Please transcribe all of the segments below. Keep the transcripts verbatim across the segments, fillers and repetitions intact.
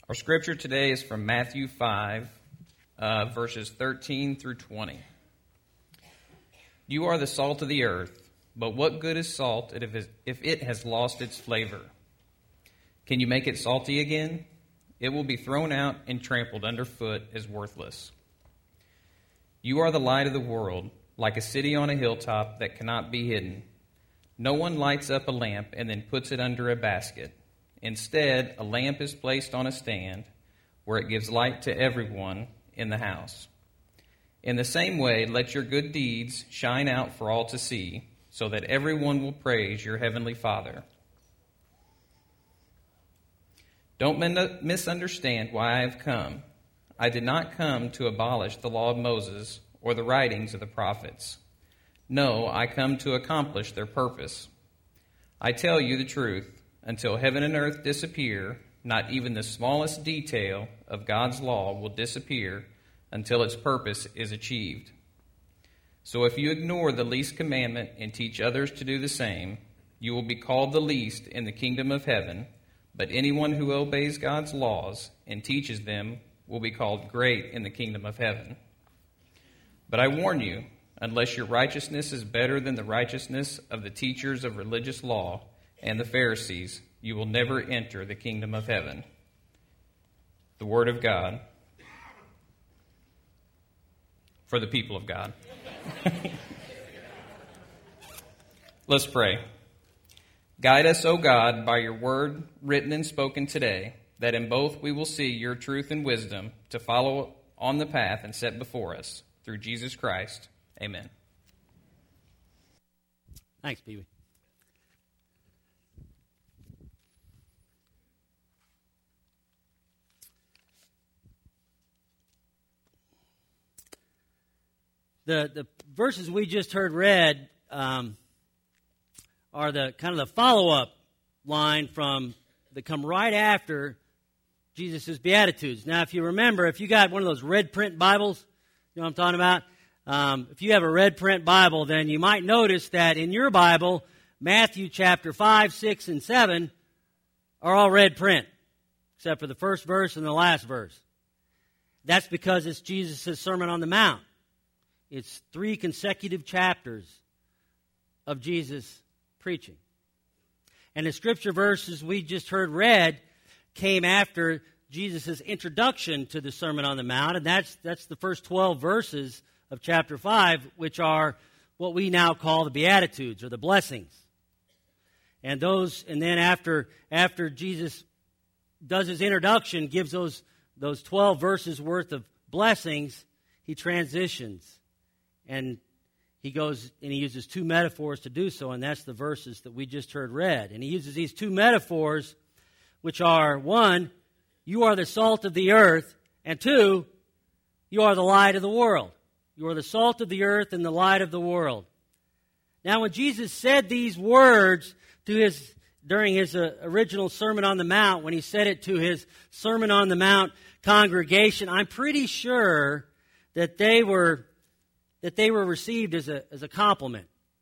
Our scripture today is from Matthew five, uh, verses thirteen through twenty. You are the salt of the earth, but what good is salt if it has lost its flavor? Can you make it salty again? It will be thrown out and trampled underfoot as worthless. You are the light of the world, like a city on a hilltop that cannot be hidden. No one lights up a lamp and then puts it under a basket. Instead, a lamp is placed on a stand where it gives light to everyone in the house. In the same way, let your good deeds shine out for all to see, so that everyone will praise your heavenly Father. Don't misunderstand why I have come. I did not come to abolish the law of Moses or the writings of the prophets. No, I come to accomplish their purpose. I tell you the truth. Until heaven and earth disappear, not even the smallest detail of God's law will disappear until its purpose is achieved. So if you ignore the least commandment and teach others to do the same, you will be called the least in the kingdom of heaven, but anyone who obeys God's laws and teaches them will be called great in the kingdom of heaven. But I warn you, unless your righteousness is better than the righteousness of the teachers of religious law and the Pharisees, you will never enter the kingdom of heaven. The word of God for the people of God. Let's pray. Guide us, O God, by your word written and spoken today, that in both we will see your truth and wisdom to follow on the path and set before us. Through Jesus Christ. Amen. Thanks, Pee-wee. The the verses we just heard read um, are the kind of the follow-up line from that come right after Jesus' Beatitudes. Now, if you remember, if you got one of those red print Bibles, you know what I'm talking about? Um, if you have a red print Bible, then you might notice that in your Bible, Matthew chapter five, six, and seven are all red print, except for the first verse and the last verse. That's because it's Jesus' Sermon on the Mount. It's three consecutive chapters of Jesus preaching. And the scripture verses we just heard read came after Jesus' introduction to the Sermon on the Mount, and that's that's the first twelve verses of chapter five, which are what we now call the Beatitudes, or the blessings. And those, and then after after Jesus does his introduction, gives those those twelve verses worth of blessings, he transitions. And he goes and he uses two metaphors to do so, and that's the verses that we just heard read. And he uses these two metaphors, which are, one, you are the salt of the earth, and two, you are the light of the world. You are the salt of the earth and the light of the world. Now, when Jesus said these words to his during his uh, original Sermon on the Mount, when he said it to his Sermon on the Mount congregation, I'm pretty sure that they were that they were received as a as a compliment.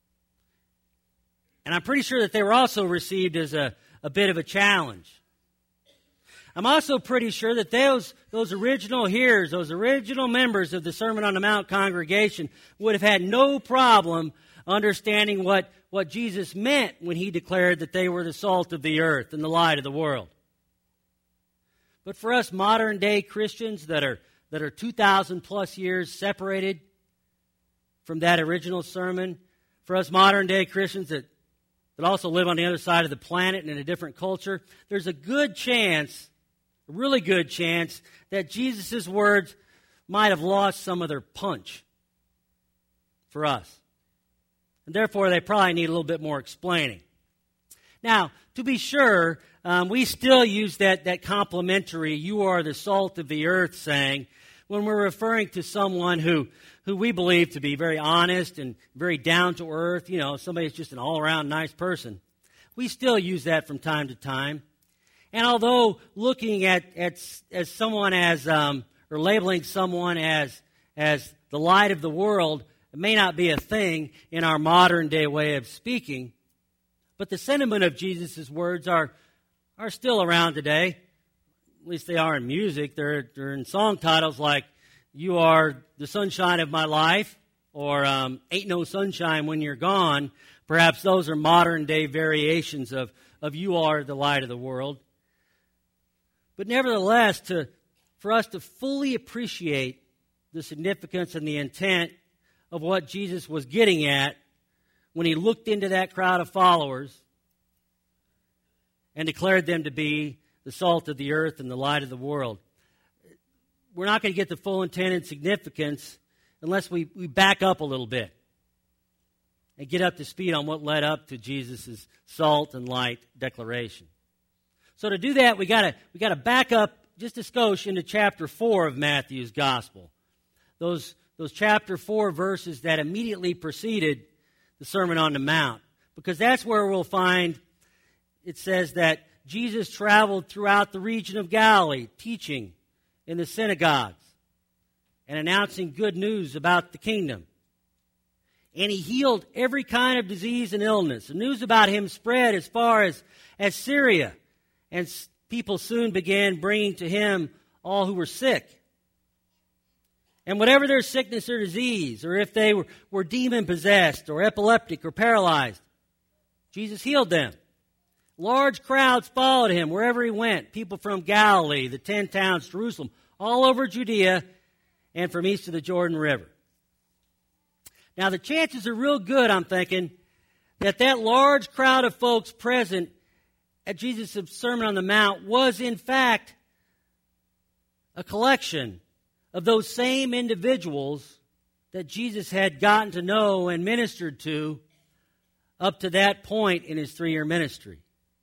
And I'm pretty sure that they were also received as a, a bit of a challenge. I'm also pretty sure that those, those original hearers, those original members of the Sermon on the Mount congregation would have had no problem understanding what, what Jesus meant when he declared that they were the salt of the earth and the light of the world. But for us modern day Christians that are that are two thousand plus years separated from that original sermon, for us modern day Christians that, that also live on the other side of the planet and in a different culture, there's a good chance, a really good chance, that Jesus' words might have lost some of their punch for us. And therefore, they probably need a little bit more explaining. Now, to be sure, um, we still use that, that complimentary, you are the salt of the earth saying, when we're referring to someone who, who we believe to be very honest and very down to earth, you know, somebody who's just an all-around nice person. We still use that from time to time. And although looking at, at as someone as, um, or labeling someone as, as the light of the world may not be a thing in our modern day way of speaking, but the sentiment of Jesus' words are, are still around today. at least they are in music. They're, they're in song titles like "You Are the Sunshine of My Life" or um, "Ain't No Sunshine When You're Gone." Perhaps those are modern-day variations of, of "You Are the Light of the World." But nevertheless, to, for us to fully appreciate the significance and the intent of what Jesus was getting at when he looked into that crowd of followers and declared them to be the salt of the earth and the light of the world. We're not going to get the full intent and significance unless we, we back up a little bit and get up to speed on what led up to Jesus' salt and light declaration. So to do that, we gotta we gotta back up just a skosh into chapter four of Matthew's Gospel. Those those chapter four verses that immediately preceded the Sermon on the Mount, because that's where we'll find. It says that Jesus traveled throughout the region of Galilee, teaching in the synagogues and announcing good news about the kingdom. And he healed every kind of disease and illness. The news about him spread as far as, as Syria, and people soon began bringing to him all who were sick. And whatever their sickness or disease, or if they were, were demon-possessed or epileptic or paralyzed, Jesus healed them. Large crowds followed him wherever he went. People from Galilee, the ten towns, Jerusalem, all over Judea, and from east of the Jordan River. Now, the chances are real good, I'm thinking, that that large crowd of folks present at Jesus' Sermon on the Mount was, in fact, a collection of those same individuals that Jesus had gotten to know and ministered to up to that point in his three-year ministry.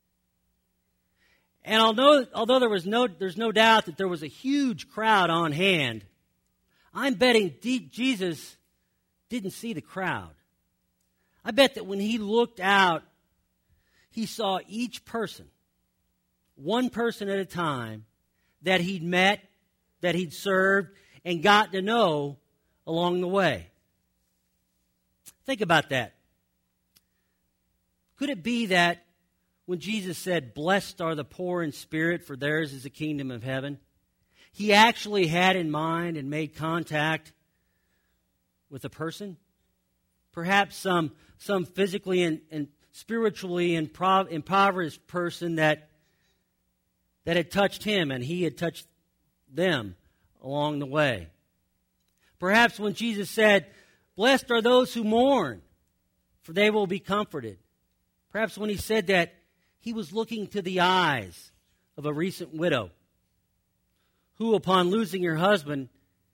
And although, although there was no, there's no doubt that there was a huge crowd on hand, I'm betting D- Jesus didn't see the crowd. I bet that when he looked out, he saw each person, one person at a time, that he'd met, that he'd served, and got to know along the way. Think about that. Could it be that when Jesus said, "Blessed are the poor in spirit, for theirs is the kingdom of heaven," he actually had in mind and made contact with a person? Perhaps some, some physically and, and spiritually improv, impoverished person that, that had touched him and he had touched them along the way. Perhaps when Jesus said, "Blessed are those who mourn, for they will be comforted." Perhaps when he said that, he was looking to the eyes of a recent widow who, upon losing her husband,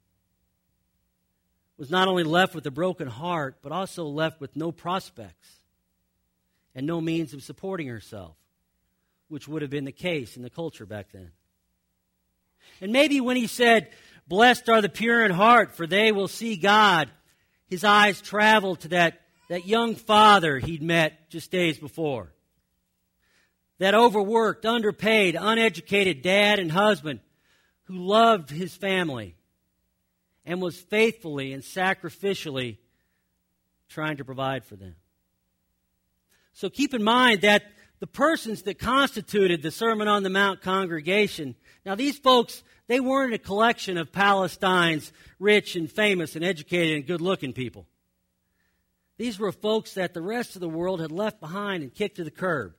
was not only left with a broken heart, but also left with no prospects and no means of supporting herself, which would have been the case in the culture back then. And maybe when he said, "Blessed are the pure in heart, for they will see God," his eyes traveled to that, that young father he'd met just days before. That overworked, underpaid, uneducated dad and husband who loved his family and was faithfully and sacrificially trying to provide for them. So keep in mind that the persons that constituted the Sermon on the Mount congregation, now these folks, they weren't a collection of Palestine's rich and famous and educated and good-looking people. These were folks that the rest of the world had left behind and kicked to the curb.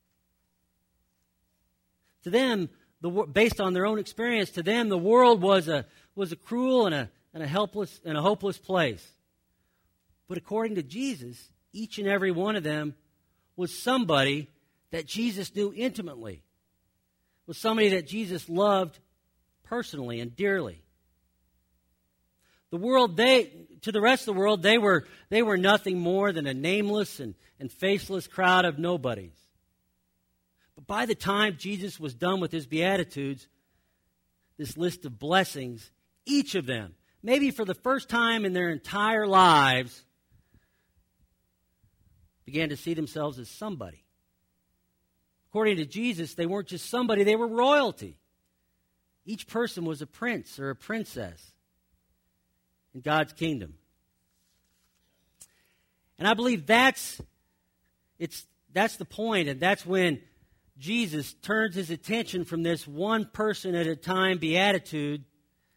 To them, the, based on their own experience, to them the world was a was a cruel and a and a helpless and a hopeless place. But according to Jesus, each and every one of them was somebody that Jesus knew intimately, was somebody that Jesus loved personally and dearly. The world, they to the rest of the world, they were they were nothing more than a nameless and, and faceless crowd of nobodies. But by the time Jesus was done with his Beatitudes, this list of blessings, each of them, maybe for the first time in their entire lives, began to see themselves as somebody. According to Jesus, they weren't just somebody, they were royalty. Each person was a prince or a princess in God's kingdom. And I believe that's it's that's the point, and that's when Jesus turns his attention from this one person at a time beatitude,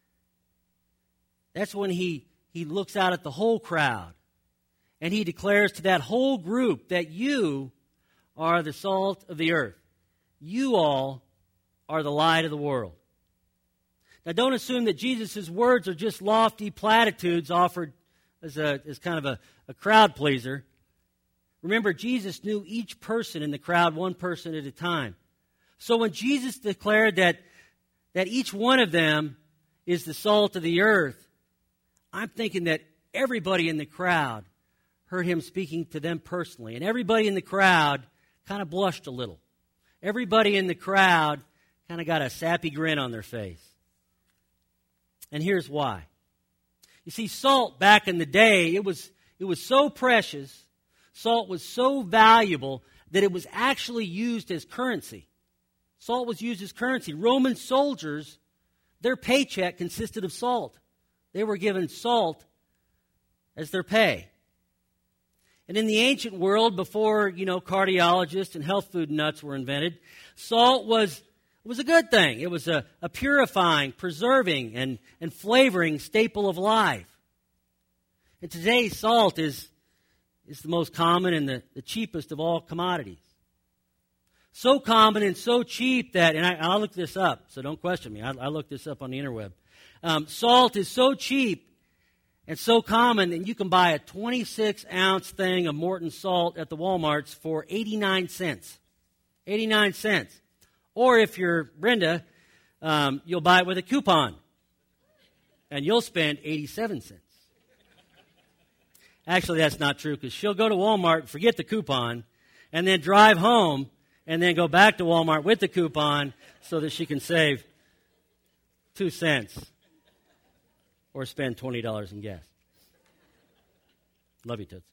that's when he, he looks out at the whole crowd. And he declares to that whole group that you are the salt of the earth. You all are the light of the world. Now, don't assume that Jesus' words are just lofty platitudes offered as, a, as kind of a, a crowd pleaser. Remember, Jesus knew each person in the crowd, one person at a time. So when Jesus declared that, that each one of them is the salt of the earth, I'm thinking that everybody in the crowd heard him speaking to them personally. And everybody in the crowd kind of blushed a little. Everybody in the crowd kind of got a sappy grin on their face. And here's why. You see, salt back in the day, it was, it was so precious, salt was so valuable that it was actually used as currency. Salt was used as currency. Roman soldiers, their paycheck consisted of salt. They were given salt as their pay. And in the ancient world, before, you know, cardiologists and health food nuts were invented, salt was, was a good thing. It was a, a purifying, preserving, and, and flavoring staple of life. And today, salt is, is the most common and the, the cheapest of all commodities. So common and so cheap that, and I, I'll look this up, so don't question me. I, I looked this up on the interweb. Um, salt is so cheap and so common that you can buy a twenty-six ounce thing of Morton salt at the Walmarts for eighty-nine cents. eighty-nine cents. Or if you're Brenda, um, you'll buy it with a coupon. And you'll spend eighty-seven cents. Actually, that's not true, because she'll go to Walmart and forget the coupon and then drive home and then go back to Walmart with the coupon so that she can save two cents. Or spend twenty dollars in gas. Love you, Toots.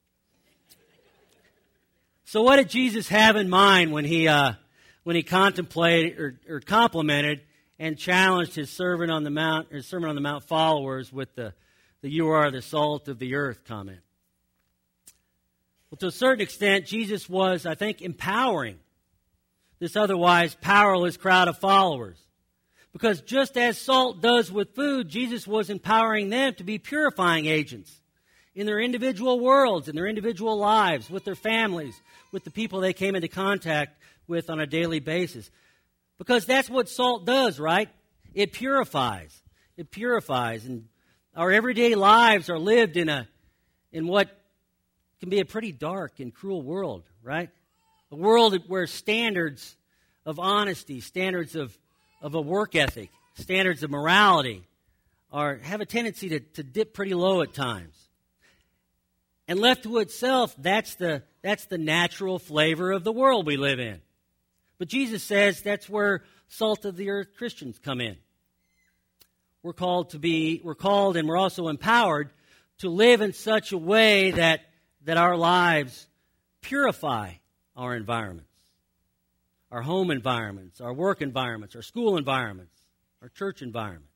So what did Jesus have in mind when he uh, when he contemplated or, or complimented and challenged his servant on the mount, his Sermon on the Mount followers with the, the "You are the salt of the earth" comment? Well, to a certain extent, Jesus was, I think, empowering this otherwise powerless crowd of followers. Because just as salt does with food, Jesus was empowering them to be purifying agents in their individual worlds, in their individual lives, with their families, with the people they came into contact with on a daily basis. Because that's what salt does, right? It purifies. It purifies. And our everyday lives are lived in a in what can be a pretty dark and cruel world, right? A world where standards of honesty, standards of of a work ethic, standards of morality are have a tendency to, to dip pretty low at times. And left to itself, that's the that's the natural flavor of the world we live in. But Jesus says that's where salt of the earth Christians come in. We're called to be, we're called and we're also empowered to live in such a way that, that our lives purify our environments. Our home environments, our work environments, our school environments, our church environment.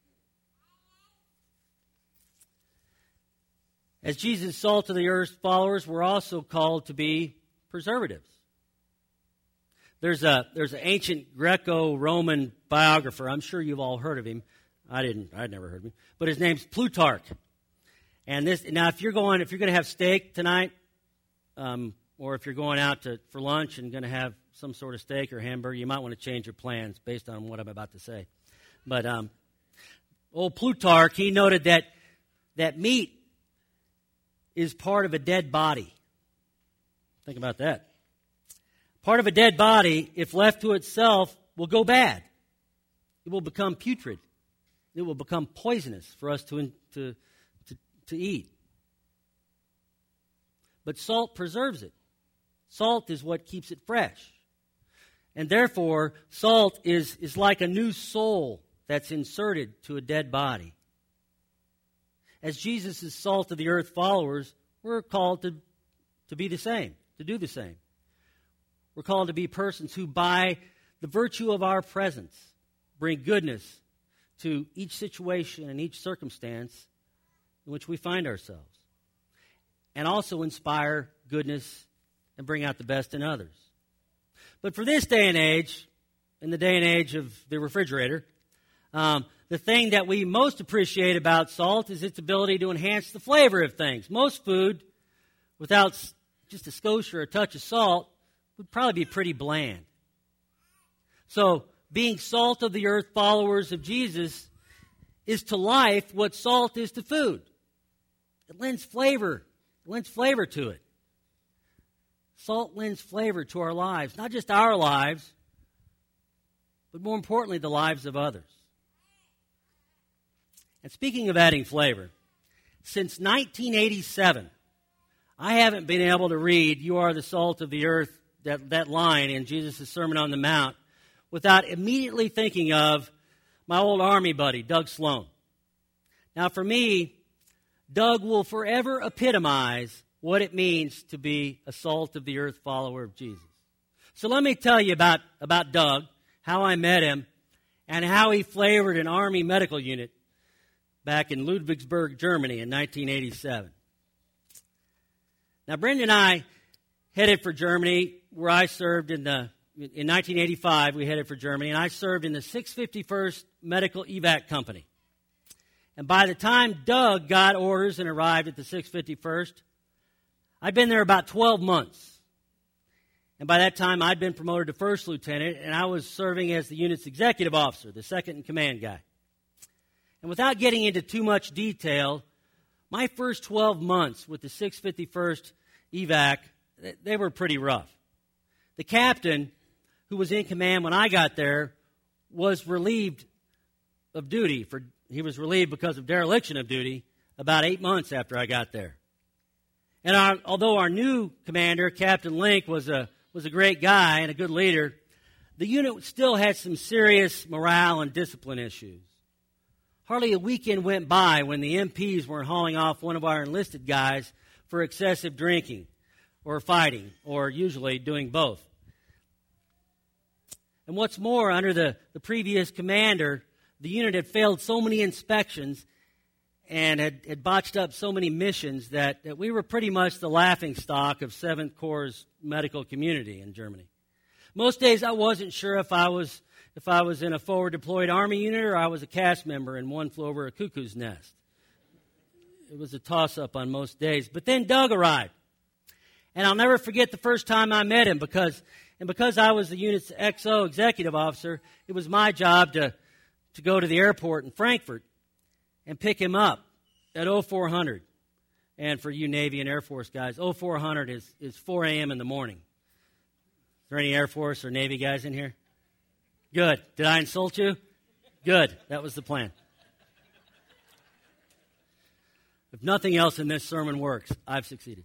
As Jesus' salt of the earth followers, we're also called to be preservatives. There's a there's an ancient Greco-Roman biographer. I'm sure you've all heard of him. I didn't. I'd never heard of him. But his name's Plutarch. And this now, if you're going, if you're going to have steak tonight, um, or if you're going out to for lunch and going to have some sort of steak or hamburger, you might want to change your plans based on what I'm about to say. But um, old Plutarch, he noted that that meat is part of a dead body. Think about that. Part of a dead body, if left to itself, will go bad. It will become putrid. It will become poisonous for us to, to, to, to eat. But salt preserves it. Salt is what keeps it fresh. And therefore, salt is, is like a new soul that's inserted to a dead body. As Jesus' salt of the earth followers, we're called to, to be the same, to do the same. We're called to be persons who, by the virtue of our presence, bring goodness to each situation and each circumstance in which we find ourselves. And also inspire goodness and bring out the best in others. But for this day and age, in the day and age of the refrigerator. Um, the thing that we most appreciate about salt is its ability to enhance the flavor of things. Most food, without just a skosh or a touch of salt, would probably be pretty bland. So, being salt of the earth followers of Jesus is to life what salt is to food. It lends flavor. It lends flavor to it. Salt lends flavor to our lives, not just our lives, but more importantly, the lives of others. And speaking of adding flavor, since nineteen eighty-seven, I haven't been able to read "You are the salt of the earth," that, that line in Jesus' Sermon on the Mount, without immediately thinking of my old Army buddy, Doug Sloan. Now, for me, Doug will forever epitomize what it means to be a salt of the earth follower of Jesus. So let me tell you about, about Doug, how I met him, and how he flavored an Army medical unit back in Ludwigsburg, Germany in nineteen eighty-seven. Now, Brenda and I headed for Germany, where I served in the, in nineteen eighty-five, we headed for Germany, and I served in the six fifty-first Medical Evac Company. And by the time Doug got orders and arrived at the six fifty-first, I'd been there about twelve months. And by that time, I'd been promoted to first lieutenant, and I was serving as the unit's executive officer, the second in command guy. And without getting into too much detail, my first twelve months with the six fifty-first Evac, they were pretty rough. The captain, who was in command when I got there, was relieved of duty. For he was relieved because of dereliction of duty about eight months after I got there. And our, although our new commander, Captain Link, was a was a great guy and a good leader, the unit still had some serious morale and discipline issues. Hardly a weekend went by when the M Ps weren't hauling off one of our enlisted guys for excessive drinking or fighting, or usually doing both. And what's more, under the, the previous commander, the unit had failed so many inspections and had, had botched up so many missions that, that we were pretty much the laughingstock of seventh Corps' medical community in Germany. Most days I wasn't sure if I was if I was in a forward deployed Army unit or I was a cast member and one flew over a cuckoo's nest. It was a toss-up on most days. But then Doug arrived. And I'll never forget the first time I met him because, and because I was the unit's X O executive officer, it was my job to, to go to the airport in Frankfurt and pick him up at oh four hundred. And for you Navy and Air Force guys, oh four hundred is, is four a.m. in the morning. Is there any Air Force or Navy guys in here? Good. Did I insult you? Good. That was the plan. If nothing else in this sermon works, I've succeeded.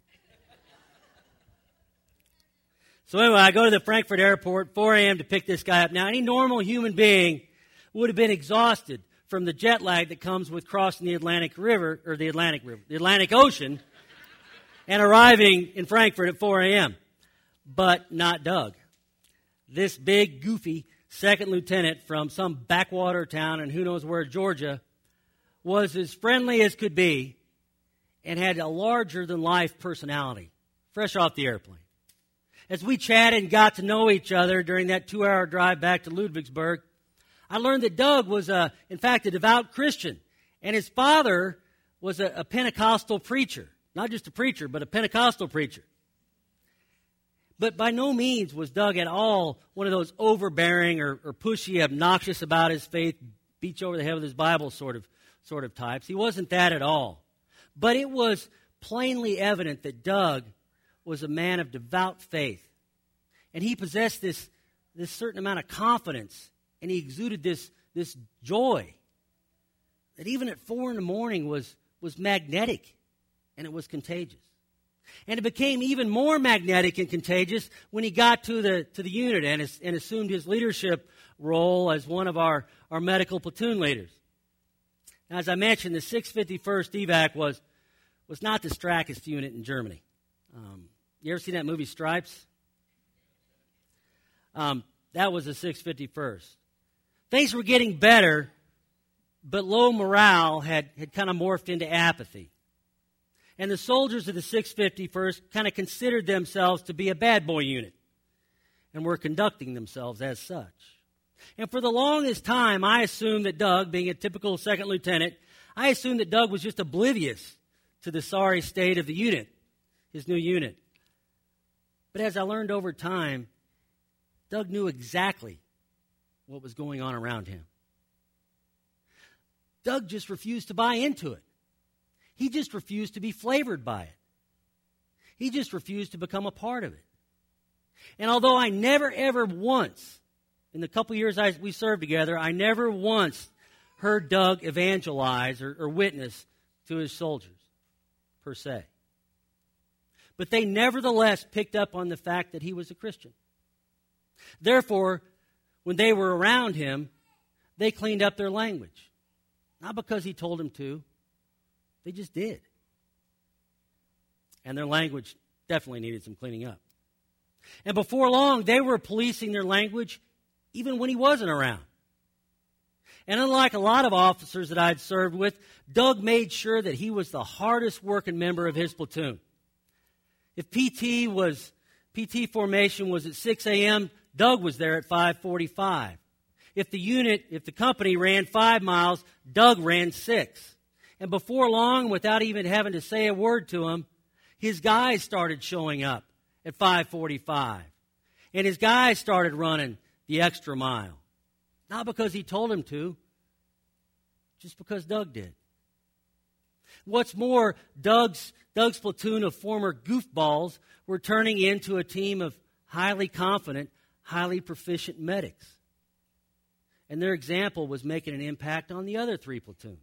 So anyway, I go to the Frankfurt airport, four a.m. to pick this guy up. Now, any normal human being would have been exhausted from the jet lag that comes with crossing the Atlantic River, or the Atlantic River, the Atlantic Ocean, and arriving in Frankfurt at four a.m. But not Doug. This big, goofy second lieutenant from some backwater town in who knows where, Georgia, was as friendly as could be and had a larger-than-life personality, fresh off the airplane. As we chatted and got to know each other during that two-hour drive back to Ludwigsburg, I learned that Doug was, a, in fact, a devout Christian, and his father was a, a Pentecostal preacher. Not just a preacher, but a Pentecostal preacher. But by no means was Doug at all one of those overbearing or, or pushy, obnoxious about his faith, beat you over the head with his Bible sort of, sort of types. He wasn't that at all. But it was plainly evident that Doug was a man of devout faith. And he possessed this, this certain amount of confidence, and he exuded this, this joy that even at four in the morning was, was magnetic, and it was contagious. And it became even more magnetic and contagious when he got to the to the unit and, and assumed his leadership role as one of our, our medical platoon leaders. Now, as I mentioned, the six fifty-first Evac was, was not the strongest unit in Germany. Um, you ever seen that movie Stripes? Um, that was the six fifty-first. Things were getting better, but low morale had, had kind of morphed into apathy. And the soldiers of the six fifty-first kind of considered themselves to be a bad boy unit and were conducting themselves as such. And for the longest time, I assumed that Doug, being a typical second lieutenant, I assumed that Doug was just oblivious to the sorry state of the unit, his new unit. But as I learned over time, Doug knew exactly what was going on around him. Doug just refused to buy into it. He just refused to be flavored by it. He just refused to become a part of it. And although I never, ever once, in the couple years I, we served together, I never once heard Doug evangelize or, or witness to his soldiers, per se. But they nevertheless picked up on the fact that he was a Christian. Therefore, when they were around him, they cleaned up their language. Not because he told them to, they just did. And their language definitely needed some cleaning up. And before long, they were policing their language even when he wasn't around. And unlike a lot of officers that I'd served with, Doug made sure that he was the hardest working member of his platoon. If P T was P T formation was at six a.m., Doug was there at five forty-five. If the unit, if the company ran five miles, Doug ran six. And before long, without even having to say a word to him, his guys started showing up at five forty-five. And his guys started running the extra mile. Not because he told him to, just because Doug did. What's more, Doug's, Doug's platoon of former goofballs were turning into a team of highly confident, highly proficient medics. And their example was making an impact on the other three platoons.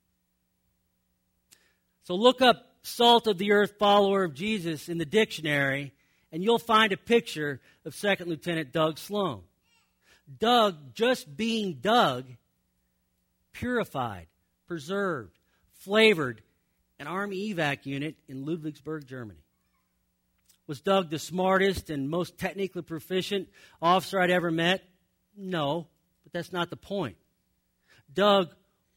So look up salt of the earth follower of Jesus in the dictionary, and you'll find a picture of Second Lieutenant Doug Sloan. Doug, just being Doug, purified, preserved, flavored an Army evac unit in Ludwigsburg, Germany. Was Doug the smartest and most technically proficient officer I'd ever met? No, but that's not the point. Doug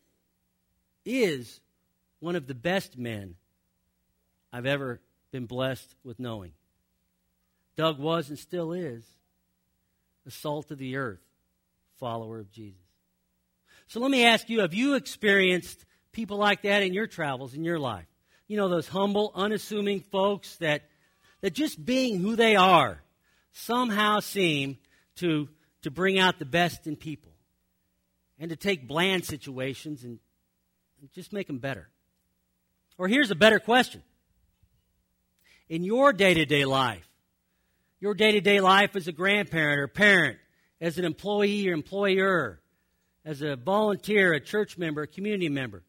is one of the best men I've ever been blessed with knowing. Doug was and still is the salt of the earth follower of Jesus. So let me ask you, have you experienced people like that in your travels, in your life? You know, those humble, unassuming folks that, that just being who they are somehow seem to, to bring out the best in people and to take bland situations and, and just make them better. Or here's a better question. In your day-to-day life, your day-to-day life as a grandparent or parent, as an employee or employer, as a volunteer, a church member, a community member,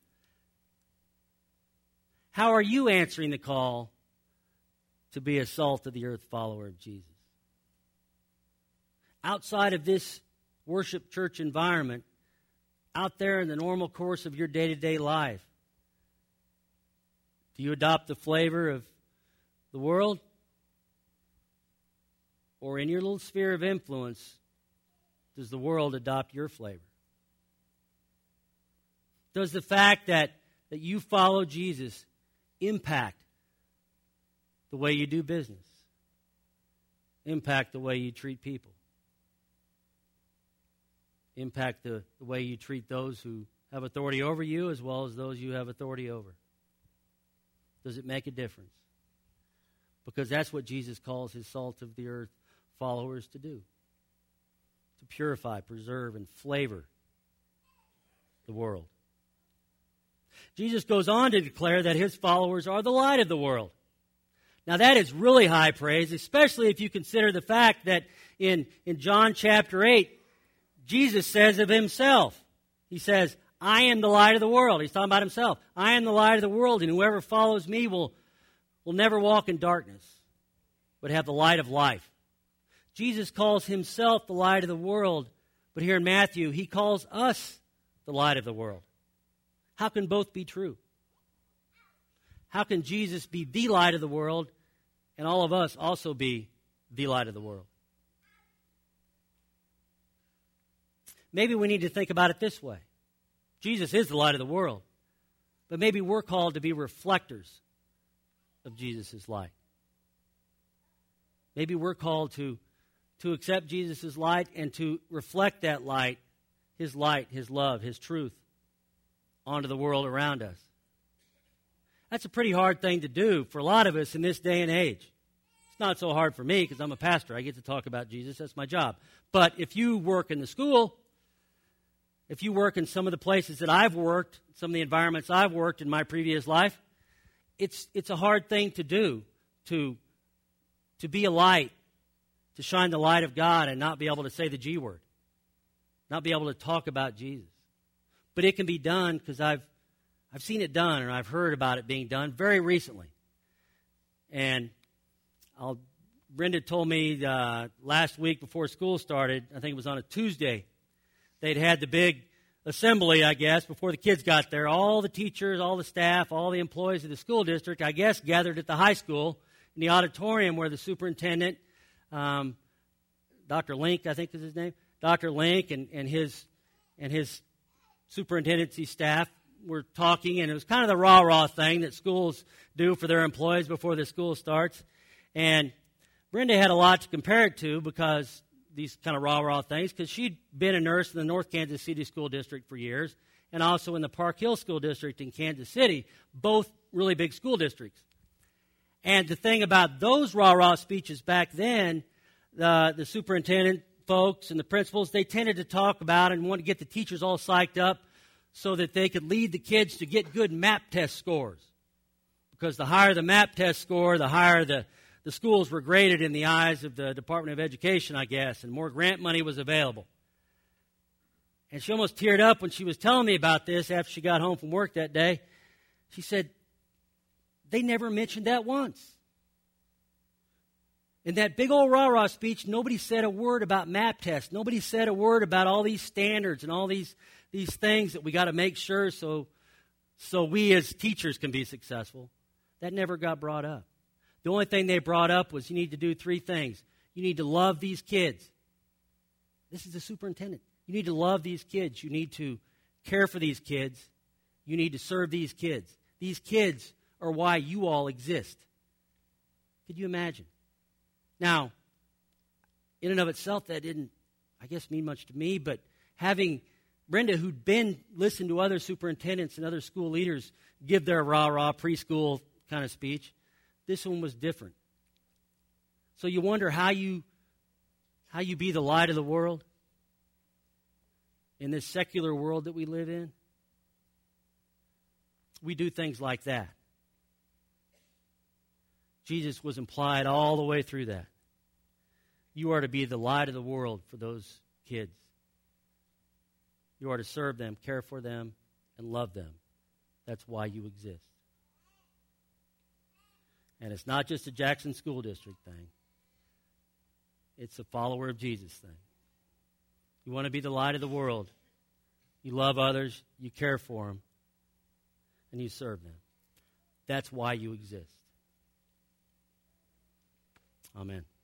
how are you answering the call to be a salt of the earth follower of Jesus? Outside of this worship church environment, out there in the normal course of your day-to-day life, do you adopt the flavor of the world? Or in your little sphere of influence, does the world adopt your flavor? Does the fact that, that you follow Jesus impact the way you do business? Impact the way you treat people? Impact the, the way you treat those who have authority over you as well as those you have authority over? Does it make a difference? Because that's what Jesus calls his salt of the earth followers to do. To purify, preserve, and flavor the world. Jesus goes on to declare that his followers are the light of the world. Now that is really high praise, especially if you consider the fact that in, in John chapter eight, Jesus says of himself, he says, I am the light of the world. He's talking about himself. I am the light of the world, and whoever follows me will, will never walk in darkness, but have the light of life. Jesus calls himself the light of the world, but here in Matthew, he calls us the light of the world. How can both be true? How can Jesus be the light of the world and all of us also be the light of the world? Maybe we need to think about it this way. Jesus is the light of the world, but maybe we're called to be reflectors of Jesus' light. Maybe we're called to, to accept Jesus' light and to reflect that light, his light, his love, his truth, onto the world around us. That's a pretty hard thing to do for a lot of us in this day and age. It's not so hard for me because I'm a pastor. I get to talk about Jesus. That's my job. But if you work in the school, if you work in some of the places that I've worked, some of the environments I've worked in my previous life, it's it's a hard thing to do, to, to be a light, to shine the light of God and not be able to say the G word, not be able to talk about Jesus. But it can be done because I've I've seen it done, and I've heard about it being done very recently. And I'll, Brenda told me uh, last week before school started, I think it was on a Tuesday, they'd had the big assembly, I guess, before the kids got there. All the teachers, all the staff, all the employees of the school district, I guess, gathered at the high school in the auditorium where the superintendent, um, Doctor Link, I think is his name, Doctor Link and, and his and his superintendency staff were talking, and it was kind of the rah-rah thing that schools do for their employees before the school starts. And Brenda had a lot to compare it to because these kind of rah-rah things, because she'd been a nurse in the North Kansas City School District for years and also in the Park Hill School District in Kansas City, both really big school districts. And the thing about those rah-rah speeches back then, uh, the superintendent folks and the principals, they tended to talk about and want to get the teachers all psyched up so that they could lead the kids to get good MAP test scores. Because the higher the MAP test score, the higher the The schools were graded in the eyes of the Department of Education, I guess, and more grant money was available. And she almost teared up when she was telling me about this after she got home from work that day. She said, they never mentioned that once. In that big old rah-rah speech, nobody said a word about MAP tests. Nobody said a word about all these standards and all these, these things that we got to make sure so, so we as teachers can be successful. That never got brought up. The only thing they brought up was you need to do three things. You need to love these kids. This is the superintendent. You need to love these kids. You need to care for these kids. You need to serve these kids. These kids are why you all exist. Could you imagine? Now, in and of itself, that didn't, I guess, mean much to me, but having Brenda, who'd been listened to other superintendents and other school leaders give their rah-rah preschool kind of speech, this one was different. So you wonder how you how you be the light of the world in this secular world that we live in. We do things like that. Jesus was implied all the way through that. You are to be the light of the world for those kids. You are to serve them, care for them, and love them. That's why you exist. And it's not just a Jackson School District thing. It's a follower of Jesus thing. You want to be the light of the world. You love others, you care for them, and you serve them. That's why you exist. Amen.